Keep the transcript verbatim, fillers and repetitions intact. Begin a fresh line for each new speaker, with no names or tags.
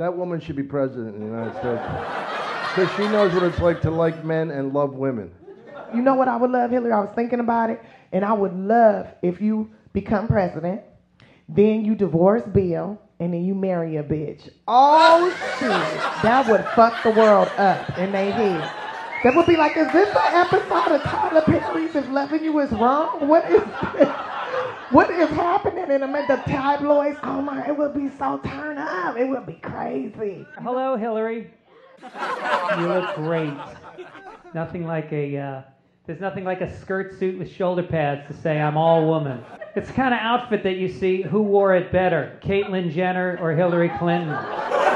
That woman should be president of the United States. Because she knows what it's like to like men and love women.
You know what I would love, Hillary? I was thinking about it, and I would love if you become president, then you divorce Bill, and then you marry a bitch. Oh, shit. That would fuck the world up in their head. That would be like, is this an episode of Tyler Perry's If Loving You Is Wrong? What is this? What is happening in the tabloids? Oh my, it would be so turned up. It would be crazy.
Hello, Hillary. You look great. Nothing like a, uh, there's nothing like a skirt suit with shoulder pads to say I'm all woman. It's the kind of outfit that you see, who wore it better, Caitlyn Jenner or Hillary Clinton?